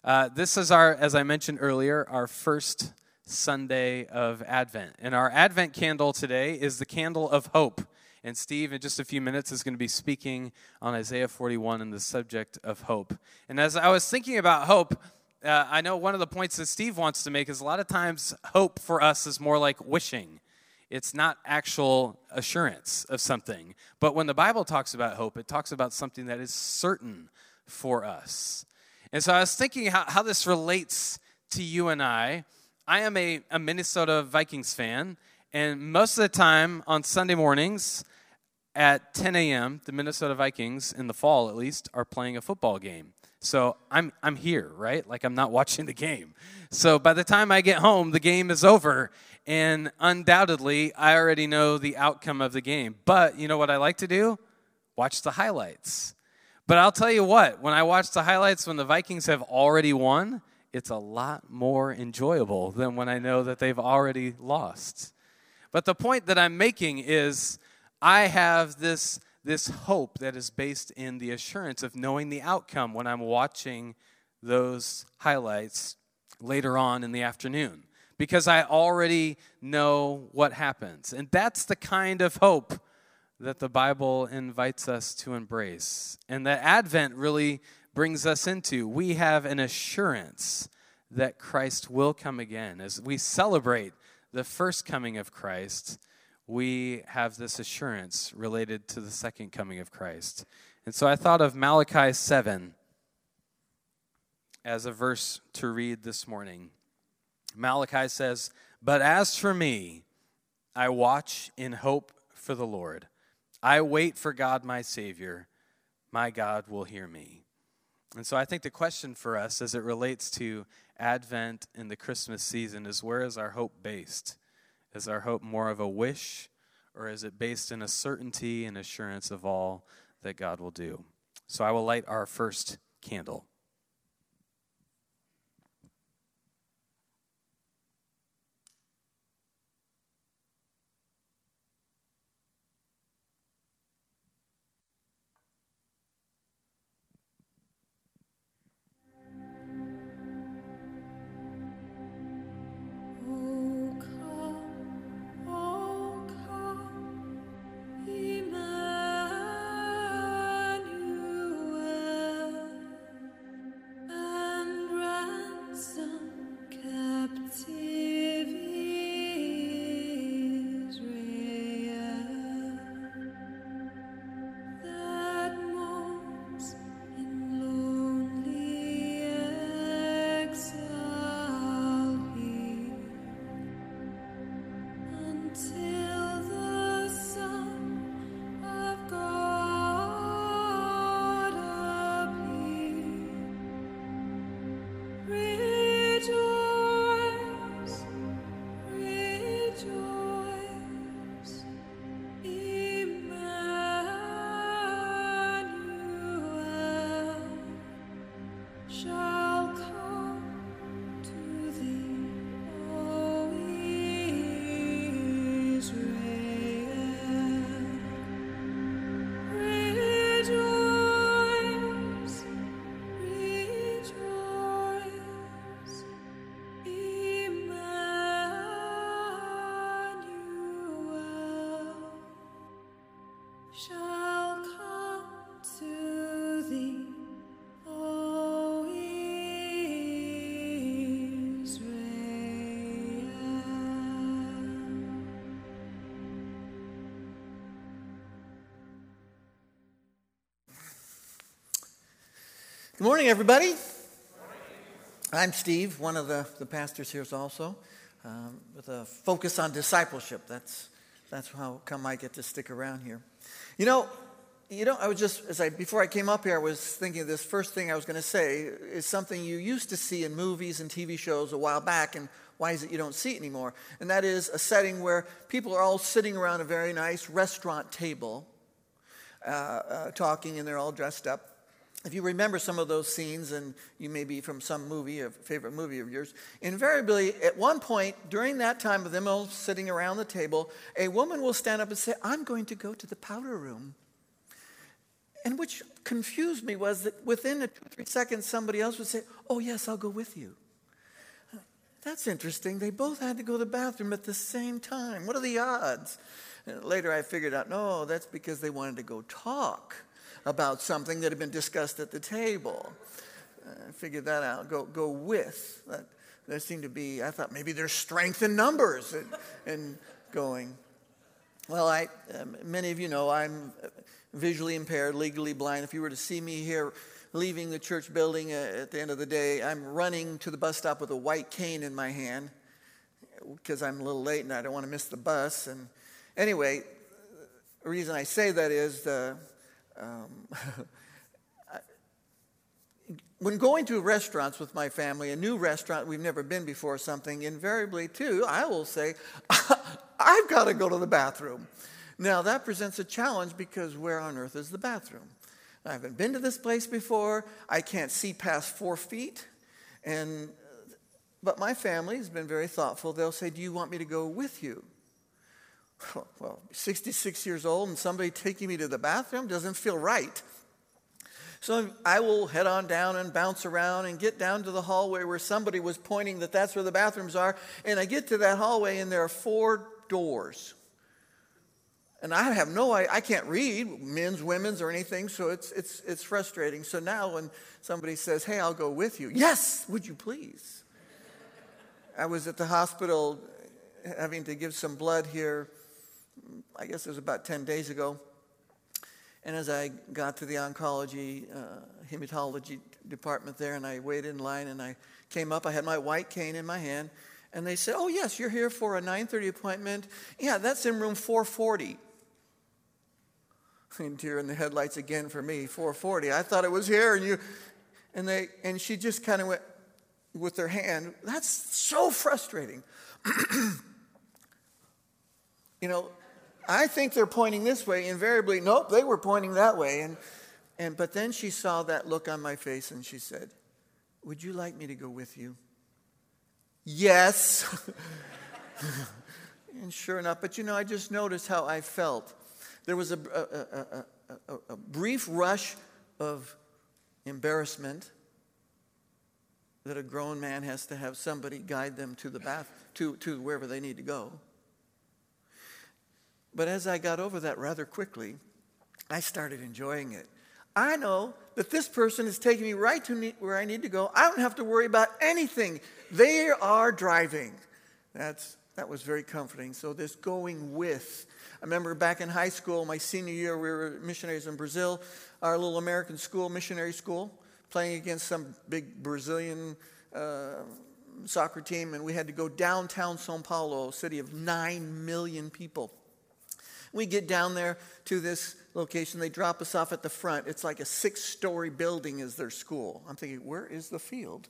This is as I mentioned earlier, our first Sunday of Advent. And our Advent candle today is the candle of hope. And Steve, in just a few minutes, is going to be speaking on Isaiah 41 and the subject of hope. And as I was thinking about hope, I know one of the points that Steve wants to make is a lot of times hope for us is more like wishing. It's not actual assurance of something. But when the Bible talks about hope, it talks about something that is certain for us. And so I was thinking how this relates to you and I. I am a Minnesota Vikings fan, and most of the time on Sunday mornings at 10 a.m., the Minnesota Vikings, in the fall at least, are playing a football game. So I'm here, right? Like I'm not watching the game. So by the time I get home, the game is over, and undoubtedly I already know the outcome of the game. But you know what I like to do? Watch the highlights. But I'll tell you what, when I watch the highlights when the Vikings have already won, it's a lot more enjoyable than when I know that they've already lost. But the point that I'm making is I have this hope that is based in the assurance of knowing the outcome when I'm watching those highlights later on in the afternoon, because I already know what happens. And that's the kind of hope that the Bible invites us to embrace, and that Advent really brings us into. We have an assurance that Christ will come again. As we celebrate the first coming of Christ, we have this assurance related to the second coming of Christ. And so I thought of Malachi 7 as a verse to read this morning. Malachi says, "But as for me, I watch in hope for the Lord. I wait for God, my Savior. My God will hear me." And so I think the question for us as it relates to Advent and the Christmas season is, where is our hope based? Is our hope more of a wish, or is it based in a certainty and assurance of all that God will do? So I will light our first candle. Good morning, everybody. I'm Steve, one of the pastors here also, with a focus on discipleship. That's how come I get to stick around here. You know, I was just, before I came up here, I was thinking this first thing I was going to say is something you used to see in movies and TV shows a while back, and why is it you don't see it anymore? And that is a setting where people are all sitting around a very nice restaurant table, talking, and they're all dressed up. If you remember some of those scenes, and you may be from some movie, a favorite movie of yours, invariably, at one point during that time of them all sitting around the table, a woman will stand up and say, "I'm going to go to the powder room." And which confused me was that within 2 or 3 seconds, somebody else would say, oh, yes, I'll go with you. That's interesting. They both had to go to the bathroom at the same time. What are the odds? And later I figured out, no, that's because they wanted to go talk about something that had been discussed at the table. I figured that out. Go with. There seemed to be, I thought maybe there's strength in numbers and going. Well, many of you know I'm visually impaired, legally blind. If you were to see me here leaving the church building at the end of the day, I'm running to the bus stop with a white cane in my hand because I'm a little late and I don't want to miss the bus. And anyway, the reason I say that is when going to restaurants with my family, a new restaurant we've never been before, something, invariably too, I will say, I've got to go to the bathroom. Now that presents a challenge because where on earth is the bathroom? I haven't been to this place before. I can't see past 4 feet. But my family has been very thoughtful. They'll say, do you want me to go with you? Well, 66 years old and somebody taking me to the bathroom doesn't feel right. So I will head on down and bounce around and get down to the hallway where somebody was pointing that that's where the bathrooms are. And I get to that hallway and there are 4 doors. And I can't read men's, women's, or anything, so it's frustrating. So now when somebody says, hey, I'll go with you. Yes, would you please? I was at the hospital having to give some blood here, I guess it was about 10 days ago. And as I got to the oncology, hematology department there, and I waited in line, and I came up, I had my white cane in my hand, and they said, oh, yes, you're here for a 9:30 appointment. Yeah, that's in room 440. And deer in the headlights again for me, 440. I thought it was here, and she just kind of went with her hand. That's so frustrating. I think they're pointing this way. Invariably, nope, they were pointing that way. But then she saw that look on my face, and she said, would you like me to go with you? Yes. And sure enough, but I just noticed how I felt. There was a brief rush of embarrassment that a grown man has to have somebody guide them to the bath, to wherever they need to go. But as I got over that rather quickly, I started enjoying it. I know that this person is taking me right to where I need to go. I don't have to worry about anything. They are driving. That was very comforting. So this going with. I remember back in high school, my senior year, we were missionaries in Brazil, our little American school, missionary school, playing against some big Brazilian soccer team, and we had to go downtown São Paulo, a city of 9 million people. We get down there to this location. They drop us off at the front. It's like a 6-story building is their school. I'm thinking, where is the field?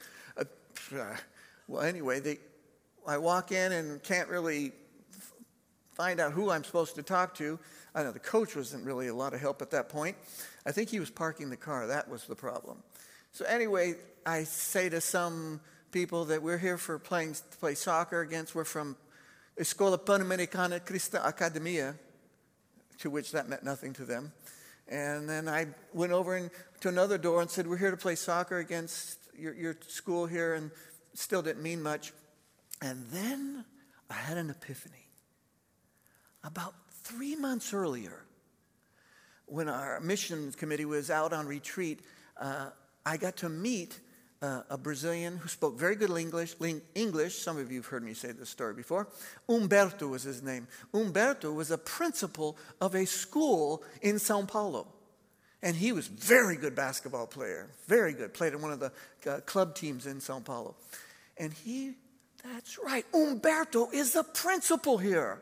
Well, anyway, I walk in and can't really find out who I'm supposed to talk to. I know the coach wasn't really a lot of help at that point. I think he was parking the car. That was the problem. So anyway, I say to some people that we're here to play soccer against. We're from Escola Pan-Americana Cristã Academia, to which that meant nothing to them. And then I went over to another door and said, we're here to play soccer against your school here, and still didn't mean much. And then I had an epiphany. About 3 months earlier, when our missions committee was out on retreat, I got to meet a Brazilian who spoke very good English. Some of you have heard me say this story before. Humberto was his name. Humberto was a principal of a school in São Paulo. And he was a very good basketball player. Very good. Played in one of the club teams in São Paulo. And that's right, Humberto is the principal here.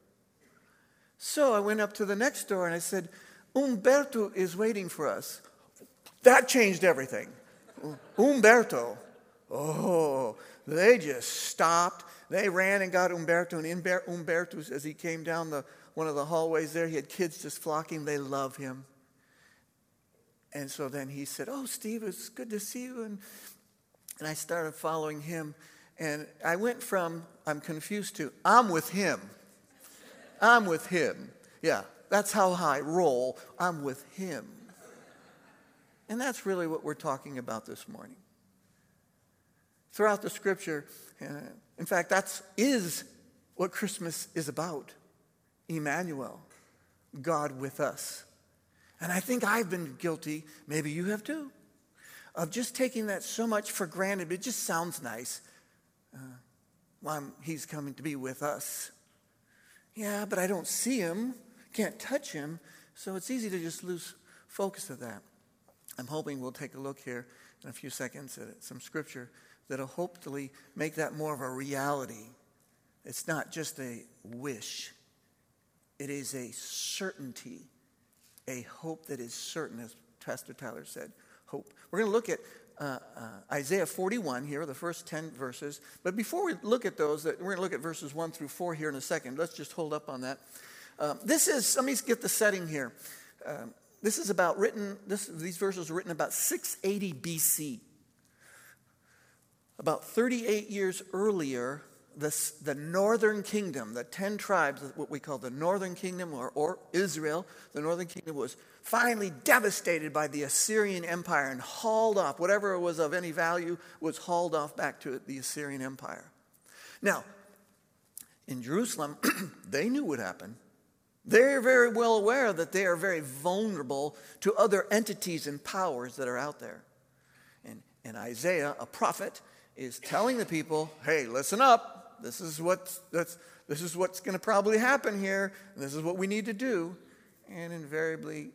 So I went up to the next door and I said, Humberto is waiting for us. That changed everything. Humberto. Oh, they just stopped. They ran and got Humberto. And Humberto, as he came down one of the hallways there, he had kids just flocking. They love him. And so then he said, oh, Steve, it's good to see you. And I started following him. And I went from, I'm confused, to, I'm with him. I'm with him. Yeah, that's how I roll. I'm with him. And that's really what we're talking about this morning. Throughout the scripture, in fact, that is what Christmas is about. Emmanuel, God with us. And I think I've been guilty, maybe you have too, of just taking that so much for granted. It just sounds nice. He's coming to be with us. Yeah, but I don't see him, can't touch him, so it's easy to just lose focus of that. I'm hoping we'll take a look here in a few seconds at some scripture that'll hopefully make that more of a reality. It's not just a wish. It is a certainty, a hope that is certain, as Pastor Tyler said, hope. We're going to look at Isaiah 41 here, the first 10 verses. But before we look at those, we're going to look at verses 1 through 4 here in a second. Let's just hold up on that. Let me get the setting here. These verses are written about 680 BC. About 38 years earlier, the northern kingdom, the 10 tribes, what we call the northern kingdom or Israel, the northern kingdom was finally devastated by the Assyrian Empire and hauled off. Whatever it was of any value was hauled off back to the Assyrian Empire. Now, in Jerusalem, they knew what happened. They're very well aware that they are very vulnerable to other entities and powers that are out there. And Isaiah, a prophet, is telling the people, hey, listen up. This is what's going to probably happen here. And this is what we need to do. And invariably,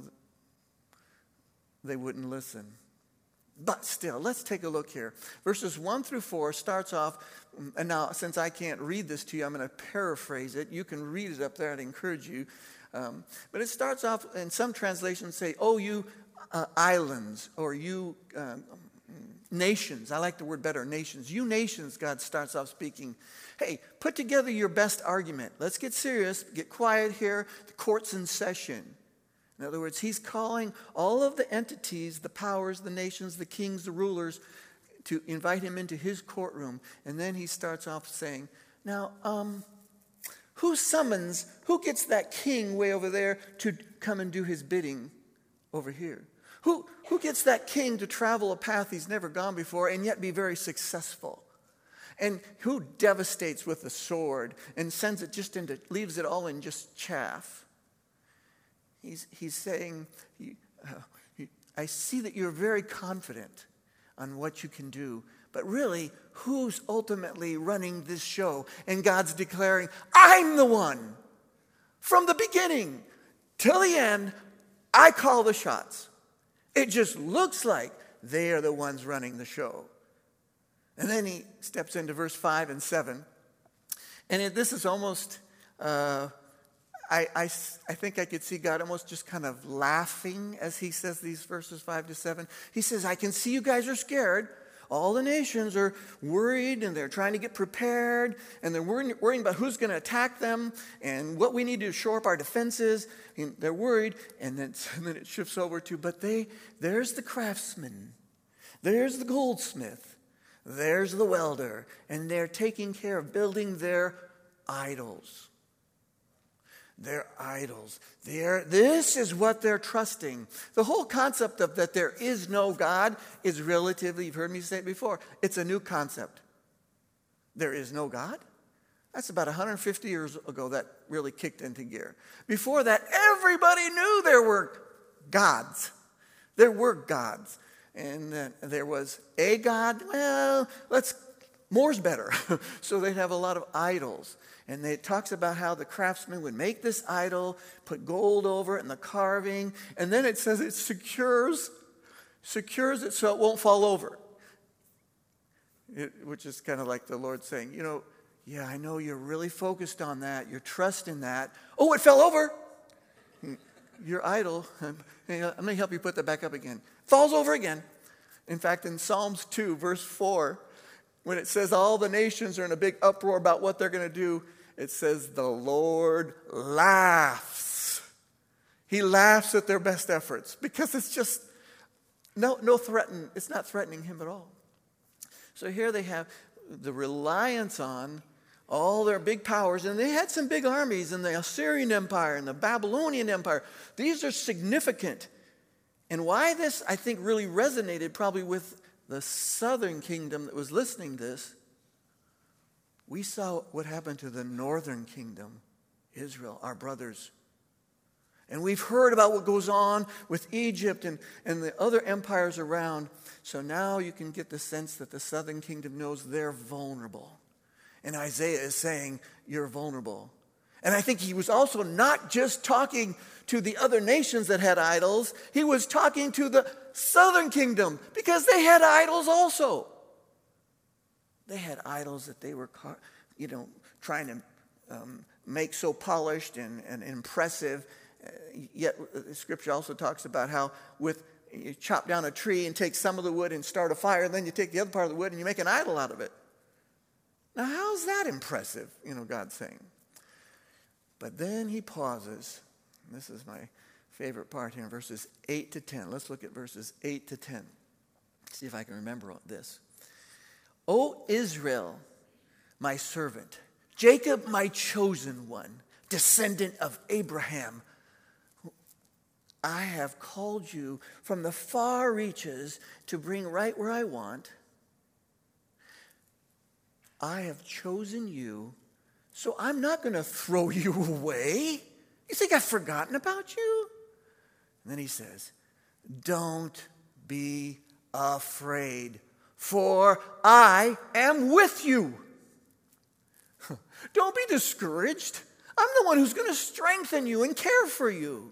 they wouldn't listen. But still, let's take a look here. Verses 1 through 4 starts off, and now since I can't read this to you, I'm going to paraphrase it. You can read it up there. I'd encourage you. But it starts off, in some translations say, oh, you islands, or you nations. I like the word better, nations. You nations, God starts off speaking. Hey, put together your best argument. Let's get serious. Get quiet here. The court's in session. In other words, he's calling all of the entities, the powers, the nations, the kings, the rulers, to invite him into his courtroom. And then he starts off saying, now, who gets that king way over there to come and do his bidding over here? Who gets that king to travel a path he's never gone before and yet be very successful? And who devastates with the sword and leaves it all in just chaff? He's saying, I see that you're very confident on what you can do, but really, who's ultimately running this show? And God's declaring, I'm the one. From the beginning till the end, I call the shots. It just looks like they are the ones running the show. And then he steps into verse 5 and 7. And this is almost, I think I could see God almost just kind of laughing as he says these verses 5 to 7. He says, I can see you guys are scared. All the nations are worried and they're trying to get prepared and they're worrying about who's going to attack them and what we need to shore up our defenses. And they're worried, and then it shifts over to, but there's the craftsman, there's the goldsmith, there's the welder, and they're taking care of building their idols. Their idols. This is what they're trusting. The whole concept of that there is no God is relatively, you've heard me say it before, it's a new concept. There is no God? That's about 150 years ago that really kicked into gear. Before that, everybody knew there were gods. There were gods. And there was a God. Well, more's better. So they'd have a lot of idols. And it talks about how the craftsman would make this idol, put gold over it and the carving. And then it says it secures it so it won't fall over. Which is kind of like the Lord saying, yeah, I know you're really focused on that. You're trusting that. Oh, it fell over. Your idol, I'm going to help you put that back up again. Falls over again. In fact, in Psalms 2, verse 4, when it says all the nations are in a big uproar about what they're going to do, it says the Lord laughs. He laughs at their best efforts because it's just it's not threatening him at all. So here they have the reliance on all their big powers, and they had some big armies in the Assyrian Empire and the Babylonian Empire. These are significant. And why this, I think, really resonated probably with the southern kingdom that was listening to this, we saw what happened to the northern kingdom, Israel, our brothers. And we've heard about what goes on with Egypt and the other empires around. So now you can get the sense that the southern kingdom knows they're vulnerable. And Isaiah is saying, you're vulnerable. And I think he was also not just talking to the other nations that had idols. He was talking to the southern kingdom because they had idols also. They had idols that they were, trying to make so polished and impressive. Yet the scripture also talks about how you chop down a tree and take some of the wood and start a fire, and then you take the other part of the wood and you make an idol out of it. Now, how's that impressive? God's saying. But then he pauses. This is my favorite part here in verses 8 to 10. Let's look at verses 8 to 10. See if I can remember this. O Israel, my servant, Jacob, my chosen one, descendant of Abraham, I have called you from the far reaches to bring right where I want. I have chosen you, so I'm not going to throw you away. You think I've forgotten about you? And then he says, don't be afraid, for I am with you. Don't be discouraged. I'm the one who's going to strengthen you and care for you.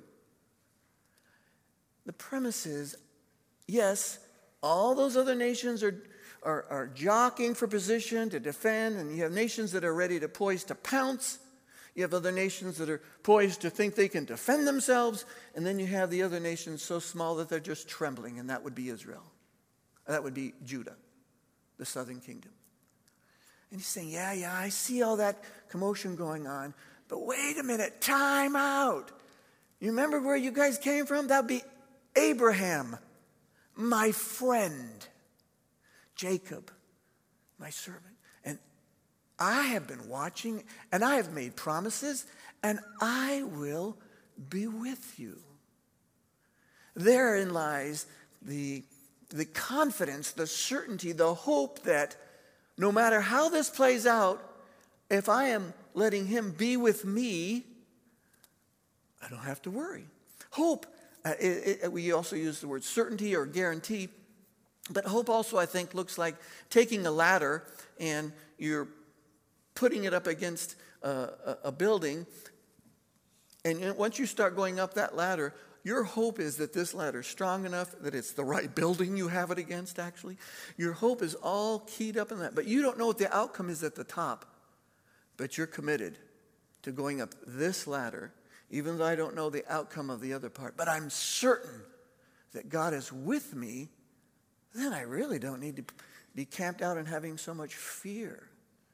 The premise is, yes, all those other nations are jockeying for position to defend, and you have nations that are ready to poised to pounce. You have other nations that are poised to think they can defend themselves, and then you have the other nations so small that they're just trembling, and that would be Israel. That would be Judah, the southern kingdom. And he's saying, yeah, I see all that commotion going on, but wait a minute, time out. You remember where you guys came from? That would be Abraham, my friend. Jacob, my servant. And I have been watching, and I have made promises, and I will be with you. Therein lies the confidence, the certainty, the hope that no matter how this plays out, if I am letting him be with me, I don't have to worry. Hope, we also use the word certainty or guarantee, but hope also, I think, looks like taking a ladder and you're putting it up against a building, and once you start going up that ladder, your hope is that this ladder is strong enough that it's the right building you have it against, actually. Your hope is all keyed up in that, but you don't know what the outcome is at the top, but you're committed to going up this ladder, even though I don't know the outcome of the other part, but I'm certain that God is with me. Then I really don't need to be camped out and having so much fear.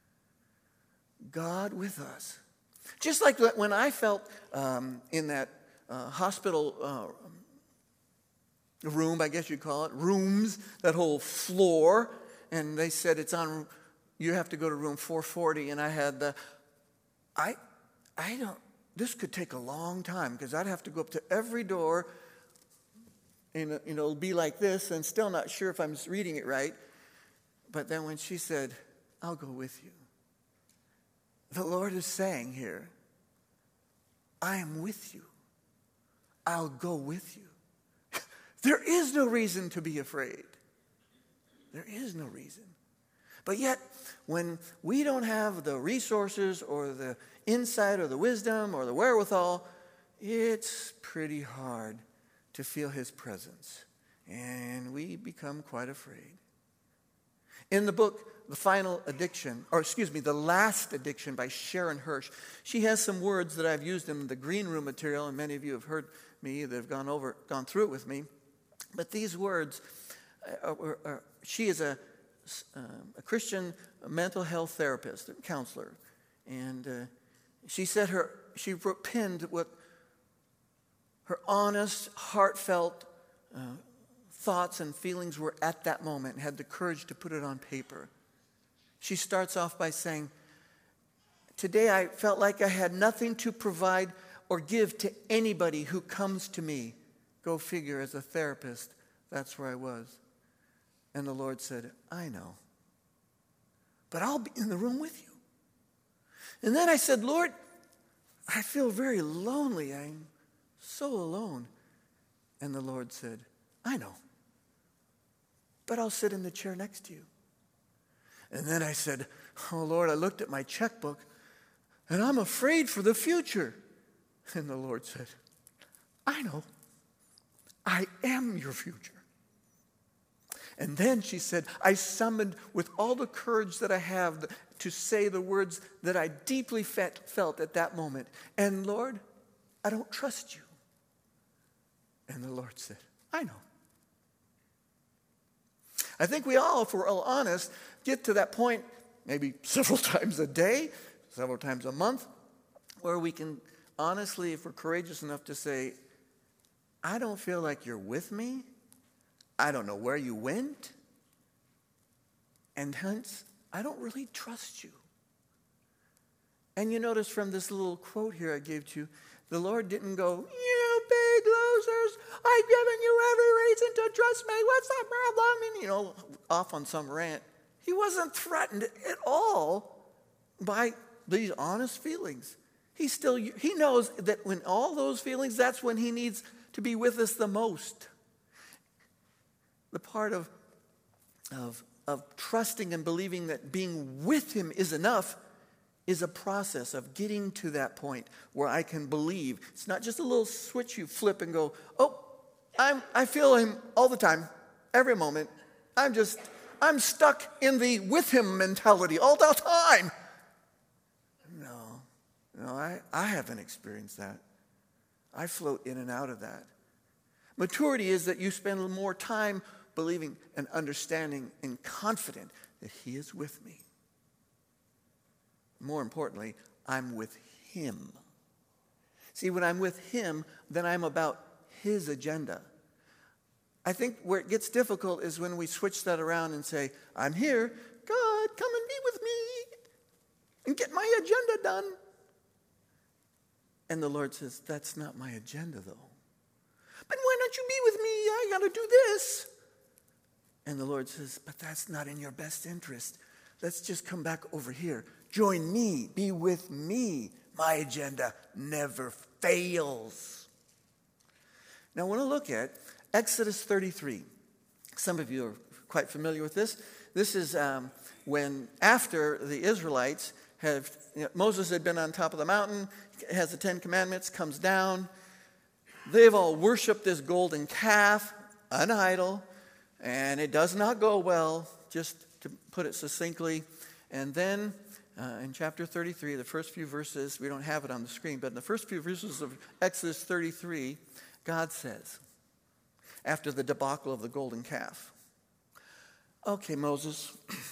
God with us. Just like when I felt in that hospital room, I guess you'd call it, rooms, that whole floor, and they said you have to go to room 440, and I had this could take a long time because I'd have to go up to every door. And, it'll be like this, and still not sure if I'm reading it right. But then when she said, I'll go with you, the Lord is saying here, I am with you. I'll go with you. There is no reason to be afraid. There is no reason. But yet, when we don't have the resources or the insight or the wisdom or the wherewithal, it's pretty hard to feel his presence, and we become quite afraid. In the book, The Last Addiction by Sharon Hirsch, she has some words that I've used in the green room material, and many of you have heard me that have gone through it with me. But these words, she is a Christian mental health therapist, counselor, and she said she pinned what her honest, heartfelt thoughts and feelings were at that moment, and had the courage to put it on paper. She starts off by saying, today I felt like I had nothing to provide or give to anybody who comes to me. Go figure, as a therapist, that's where I was. And the Lord said, I know. But I'll be in the room with you. And then I said, Lord, I feel very lonely. I'm so alone. And the Lord said, I know. But I'll sit in the chair next to you. And then I said, oh, Lord, I looked at my checkbook, and I'm afraid for the future. And the Lord said, I know. I am your future. And then she said, I summoned with all the courage that I have to say the words that I deeply felt at that moment. And Lord, I don't trust you. And the Lord said, I know. I think we all, if we're all honest, get to that point maybe several times a day, several times a month, where we can honestly, if we're courageous enough to say, I don't feel like you're with me. I don't know where you went. And hence, I don't really trust you. And you notice from this little quote here I gave to you, the Lord didn't go, you big losers, I've given you every reason to trust me. What's the problem? And, off on some rant. He wasn't threatened at all by these honest feelings. He knows that when all those feelings, that's when he needs to be with us the most. The part of trusting and believing that being with him is enough is a process of getting to that point where I can believe. It's not just a little switch you flip and go, oh, I feel him all the time, every moment. I'm stuck in the with him mentality all the time. No, I haven't experienced that. I float in and out of that. Maturity is that you spend more time believing and understanding and confident that he is with me. More importantly, I'm with him. See, when I'm with him, then I'm about his agenda. I think where it gets difficult is when we switch that around and say, I'm here, God, come and be with me and get my agenda done. And the Lord says, that's not my agenda, though. But why don't you be with me? I got to do this. And the Lord says, but that's not in your best interest. Let's just come back over here. Join me. Be with me. My agenda never fails. Now, I want to look at Exodus 33. Some of you are quite familiar with this. This is when after the Israelites Moses had been on top of the mountain, has the 10 Commandments, comes down. They've all worshiped this golden calf, an idol, and it does not go well, just to put it succinctly. And then in chapter 33, the first few verses, we don't have it on the screen, but in the first few verses of Exodus 33, God says, after the debacle of the golden calf, okay, Moses,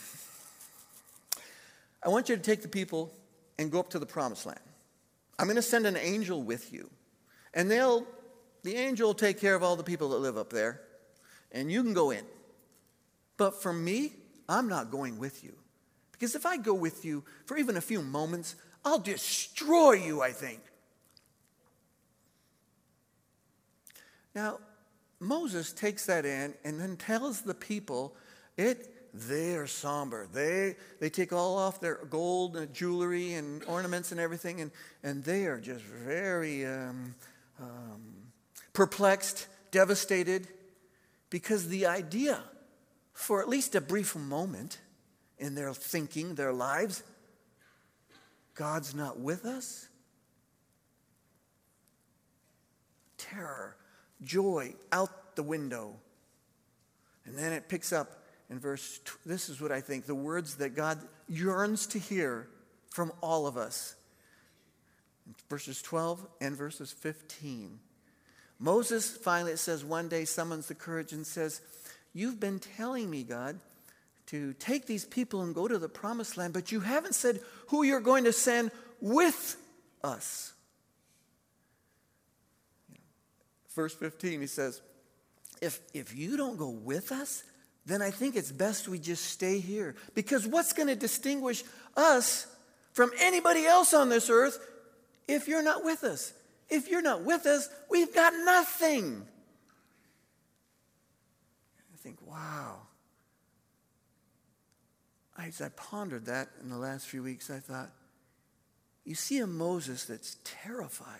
I want you to take the people and go up to the promised land. I'm going to send an angel with you. And the angel will take care of all the people that live up there. And you can go in. But for me, I'm not going with you. Because if I go with you for even a few moments, I'll destroy you, I think. Now, Moses takes that in and then tells the people they are somber. They take all off their gold and jewelry and ornaments and everything, and they are just very perplexed, devastated, because the idea, for at least a brief moment in their thinking, their lives, God's not with us. Terror, joy out the window. And then it picks up in this is what I think, the words that God yearns to hear from all of us. Verses 12 and verses 15. Moses finally, it says, one day summons the courage and says, you've been telling me, God, to take these people and go to the promised land, but you haven't said who you're going to send with us. Verse 15, he says, if you don't go with us, then I think it's best we just stay here. Because what's going to distinguish us from anybody else on this earth if you're not with us? If you're not with us, we've got nothing. think, wow. As I pondered that in the last few weeks, I thought, you see a Moses that's terrified.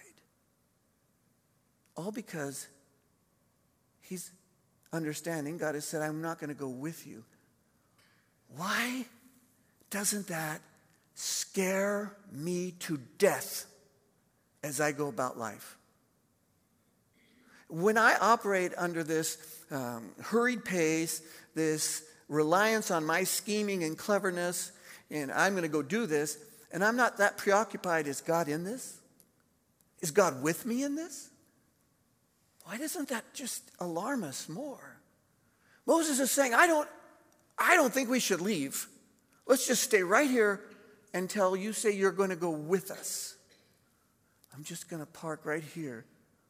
All because he's understanding. God has said, I'm not going to go with you. Why doesn't that scare me to death as I go about life? When I operate under this hurried pace, this reliance on my scheming and cleverness, and I'm going to go do this, and I'm not that preoccupied, is God in this? Is God with me in this? Why doesn't that just alarm us more? Moses is saying, I don't think we should leave. Let's just stay right here until you say you're going to go with us. I'm just going to park right here.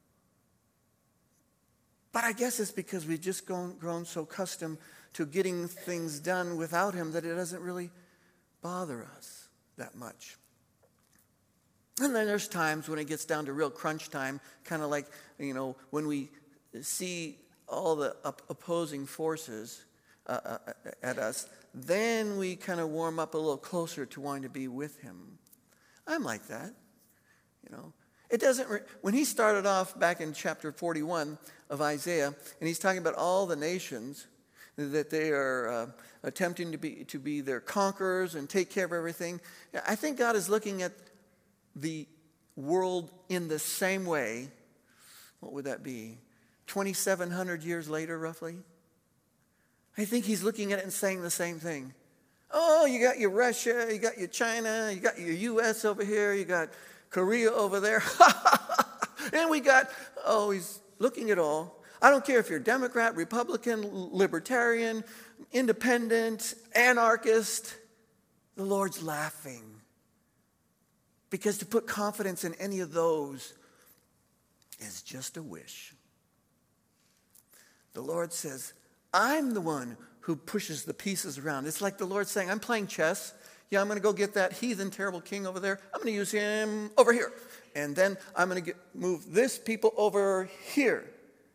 But I guess it's because we've just grown so accustomed to getting things done without him that it doesn't really bother us that much. And then there's times when it gets down to real crunch time, kind of like, when we see all the opposing forces at us, then we kind of warm up a little closer to wanting to be with him. I'm like that, It doesn't, when he started off back in chapter 41 of Isaiah, and he's talking about all the nations that they are attempting to be their conquerors and take care of everything, I think God is looking at the world in the same way. What would that be? 2,700 years later, roughly? I think he's looking at it and saying the same thing. Oh, you got your Russia, you got your China, you got your U.S. over here, you got Korea over there. And we got, he's looking at all. I don't care if you're Democrat, Republican, Libertarian, Independent, Anarchist. The Lord's laughing. Because to put confidence in any of those is just a wish. The Lord says, I'm the one who pushes the pieces around. It's like the Lord saying, I'm playing chess. Yeah, I'm going to go get that heathen, terrible king over there. I'm going to use him over here. And then I'm going to move this people over here.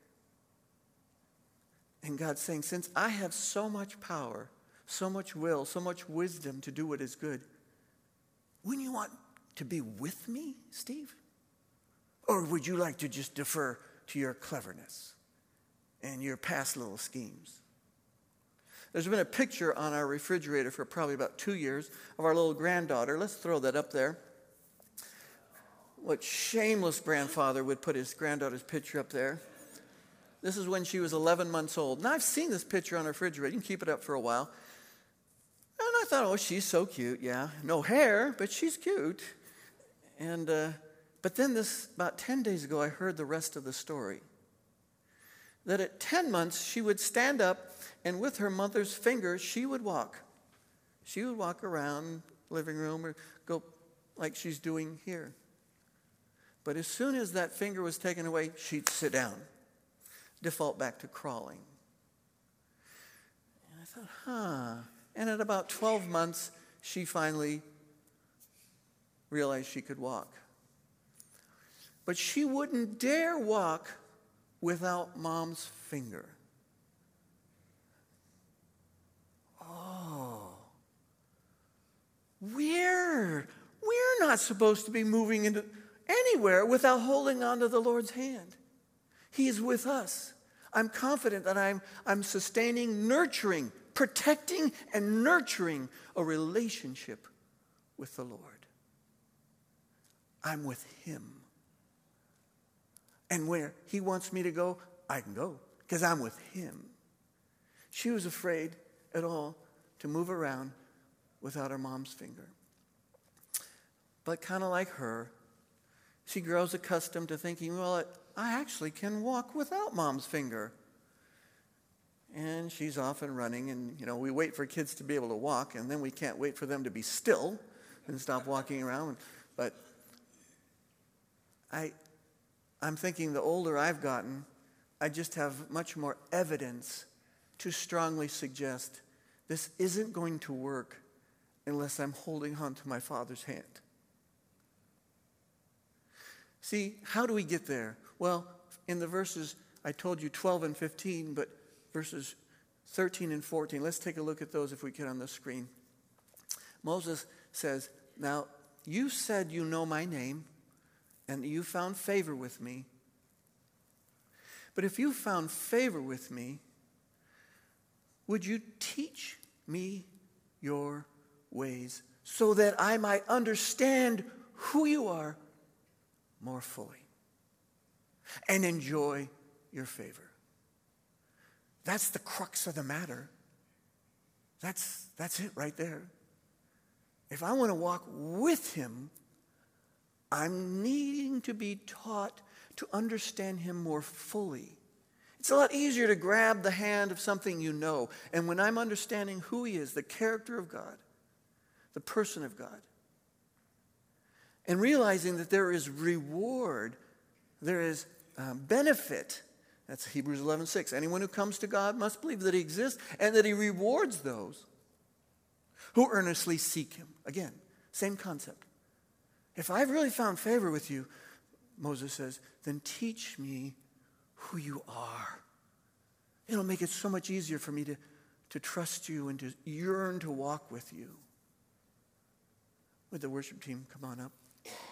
And God's saying, since I have so much power, so much will, so much wisdom to do what is good, wouldn't you want to be with me, Steve? Or would you like to just defer to your cleverness and your past little schemes? There's been a picture on our refrigerator for probably about 2 years of our little granddaughter. Let's throw that up there. What shameless grandfather would put his granddaughter's picture up there? This is when she was 11 months old. Now, I've seen this picture on our refrigerator. You can keep it up for a while. And I thought, she's so cute, yeah. No hair, but she's cute. And but then about 10 days ago, I heard the rest of the story. That at 10 months, she would stand up, and with her mother's finger, she would walk. She would walk around the living room or go like she's doing here. But as soon as that finger was taken away, she'd sit down, default back to crawling. And I thought, And at about 12 months, she finally realized she could walk. But she wouldn't dare walk without Mom's finger. We're not supposed to be moving into anywhere without holding on to the Lord's hand. He is with us. I'm confident that I'm sustaining, nurturing, protecting, and nurturing a relationship with the Lord. I'm with him. And where he wants me to go, I can go because I'm with him. She was afraid at all to move around without her mom's finger. But kind of like her, she grows accustomed to thinking, well, I actually can walk without Mom's finger. And she's off and running, and we wait for kids to be able to walk, and then we can't wait for them to be still and stop walking around. But I'm thinking the older I've gotten, I just have much more evidence to strongly suggest this isn't going to work unless I'm holding on to my Father's hand. See, how do we get there? Well, in the verses, I told you 12 and 15, but verses 13 and 14. Let's take a look at those if we can on the screen. Moses says, now you said you know my name and you found favor with me. But if you found favor with me, would you teach me your ways so that I might understand who you are more fully and enjoy your favor? That's the crux of the matter. That's it right there. If I want to walk with him, I'm needing to be taught to understand him more fully. It's a lot easier to grab the hand of something you know. And when I'm understanding who he is, the character of God, the person of God, and realizing that there is reward, there is benefit. That's Hebrews 11:6. Anyone who comes to God must believe that he exists and that he rewards those who earnestly seek him. Again, same concept. If I've really found favor with you, Moses says, then teach me who you are. It'll make it so much easier for me to trust you and to yearn to walk with you. Would the worship team come on up?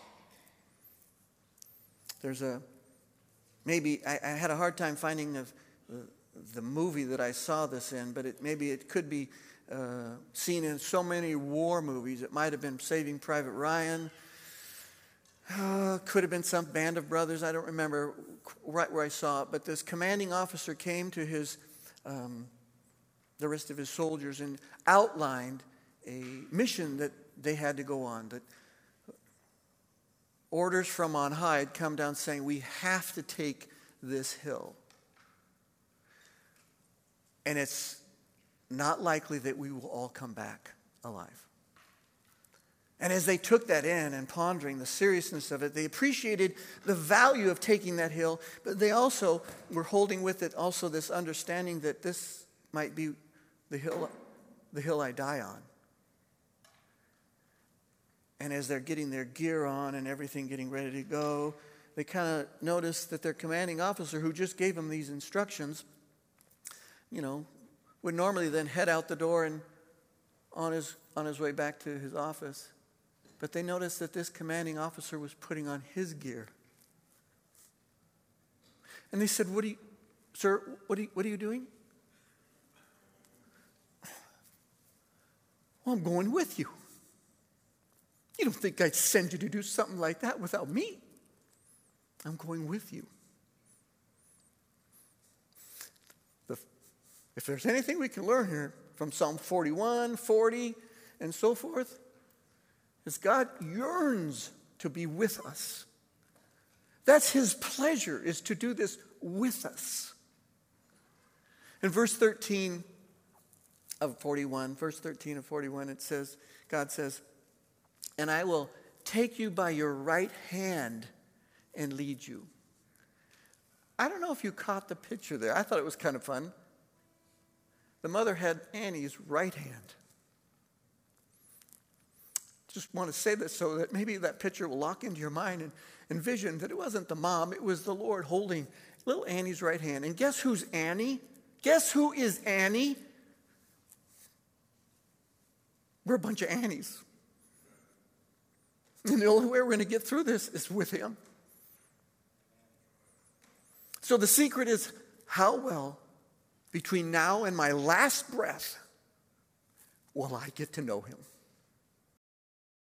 There's maybe I had a hard time finding the movie that I saw this in, but maybe it could be seen in so many war movies. It might have been Saving Private Ryan. Could have been some Band of Brothers. I don't remember right where I saw it. But this commanding officer came to the rest of his soldiers and outlined a mission that they had to go on. That orders from on high had come down saying, we have to take this hill. And it's not likely that we will all come back alive. And as they took that in and pondering the seriousness of it, they appreciated the value of taking that hill, but they also were holding with it also this understanding that this might be the hill I die on. And as they're getting their gear on and everything getting ready to go, they kind of noticed that their commanding officer, who just gave them these instructions, would normally then head out the door and on his way back to his office. But they noticed that this commanding officer was putting on his gear. And they said, Sir, what are you doing? Well, I'm going with you. You don't think I'd send you to do something like that without me? I'm going with you. If there's anything we can learn here from Psalm 41, 40, and so forth, is God yearns to be with us. That's his pleasure, is to do this with us. In verse 13 of 41, it says, God says, and I will take you by your right hand and lead you. I don't know if you caught the picture there. I thought it was kind of fun. The mother had Annie's right hand. Just want to say this so that maybe that picture will lock into your mind and envision that it wasn't the mom, it was the Lord holding little Annie's right hand. And guess who's Annie? Guess who is Annie? We're a bunch of Annies. And the only way we're going to get through this is with him. So the secret is how well, between now and my last breath, will I get to know him?